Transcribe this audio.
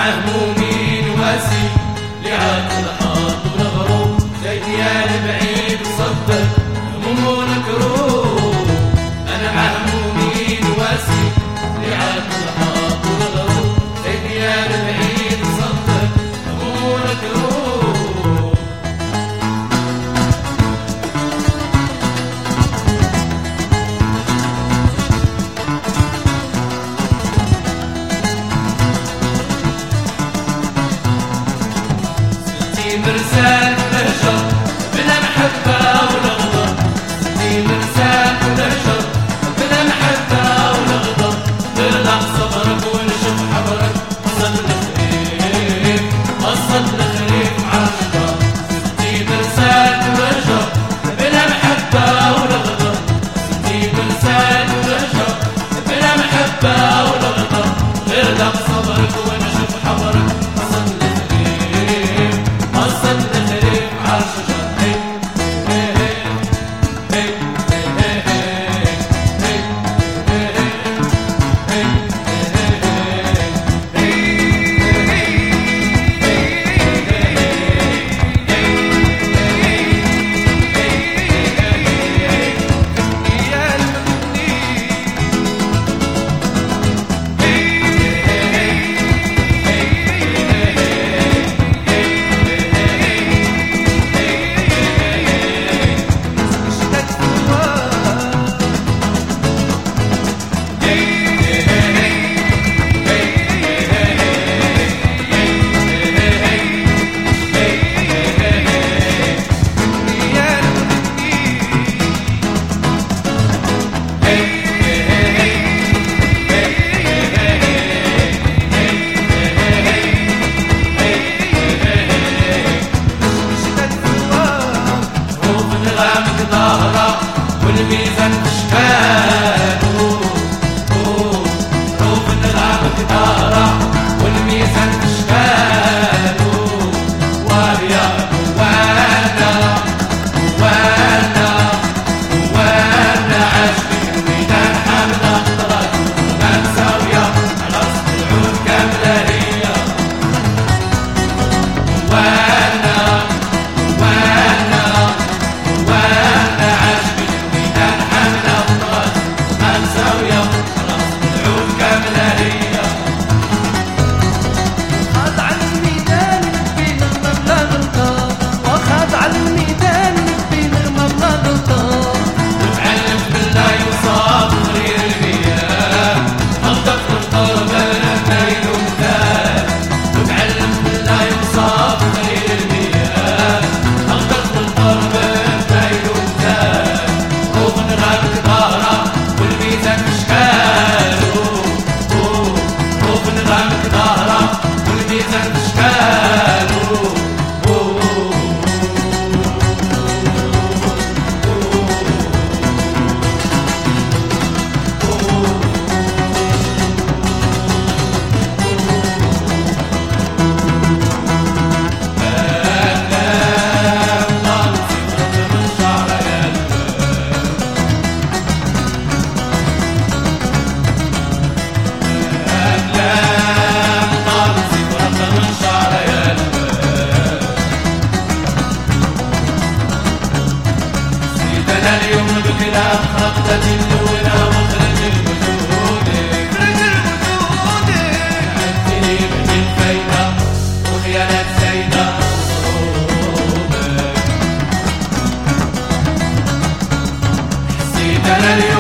همومي نواسي لعاد الحاط والغروب زي ديال بعيد وصدق هموم ونكروب. أنا همومي نواسي لعاد الحاط والغروب زي ديال بعيد وصدق هموم ونكروب. مرسال بهجر بلا محبة ولا غدر، سنتي مرسال بهجر بلا محبة ولا غدر، ترضى صبرك ونشوف حبرك قصد الخريف قصد الخريف عالشجر. سنتي مرسال بهجر بلا محبة ولا غدر، سنتي مرسال بهجر بلا محبة ولا غدر، ترضى صبرك ونشوف حبرك قصد الخريف قصد الخريف عالشجر. والميزان تشكالو روف نغابك دارا والميزان تشكالو ويا وانا وانا وانا عاشق الميدان حاملة خضرات ما مساوية على رصد العود كاملة هي وانا وانا وانا عاشق زاوية خلاص العود كاملة هي. خاض على الميدان بين المبلغ غلطان، وخاض على الميدان بين المبلغ غلطان، وتعلم بالله يوصف غير المياه خلطك القلب لما ينومتان، وتعلم بالله يوصف غير المياه خلطك القلب لما ينومتان. خوف نغابك ظهرك والميزان تشكالو خوف نغامك ظهرك والميزان تشكالو. اليوم بكلام خلقت الأولى وخرج الوجود عدتني من الفايدة وخيانات زايدة وضروبك حسيت أنا اليوم